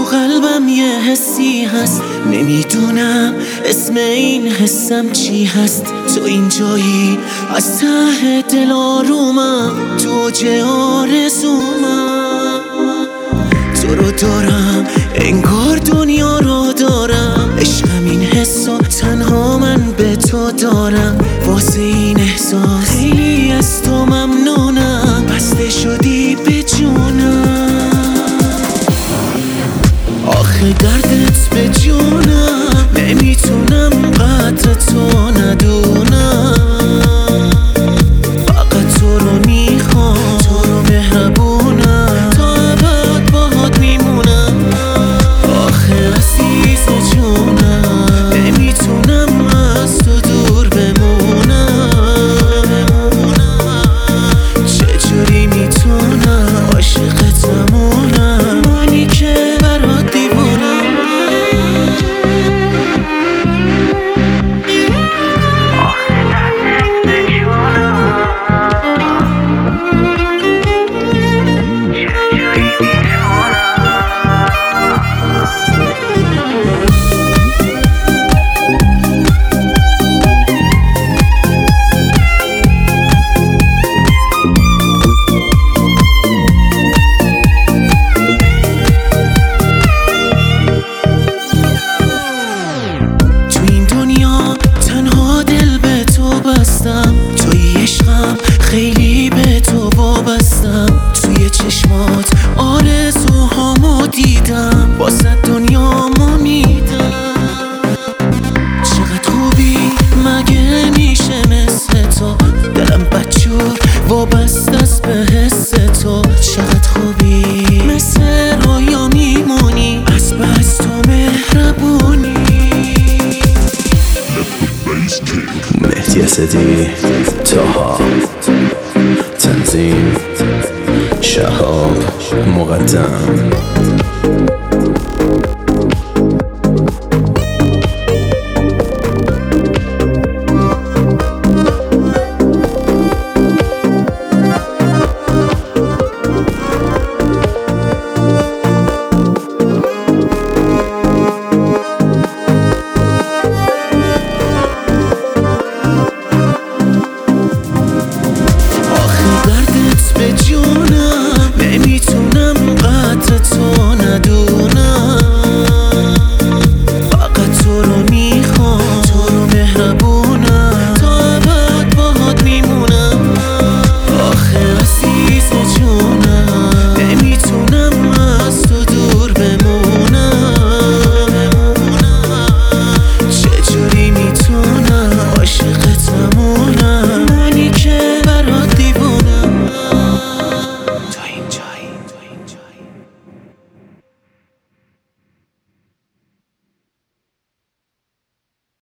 قلبم یه حسی هست، نمیدونم اسم این حسم چی هست. تو اینجایی از ته دل آرومم، تو اوج آرزومم. تو رو دارم انگار دنیا رو دارم، عشقم این حسا تنها من به تو دارم. واسه این احساس خیلی از تو ممنونم، بسته شدی به جونم. آخه دردت به جونم، نمیتونم قدر تو ندونم. فقط تو رو میخوام، تو رو مهربونم، تا ابد باهات میمونم. آخه عزیز جونم، نمیتونم از تو دور بمونم. چجوری میتونم عاشقتمونم، منی که برات دیوونم. توی عشقم خیلی به تو وابستم، توی چشمات آرزوهامو دیدم، واسه دنیامو میدم. چقدر خوبی مگه میشه مثل تو، دلم بدجور وابسته است به حس تو. چقدر خوبی مثل رویا میمونی، از بس تو مهربونی. مهدی اسدی، طاها، تنظیم شهاب مقدم.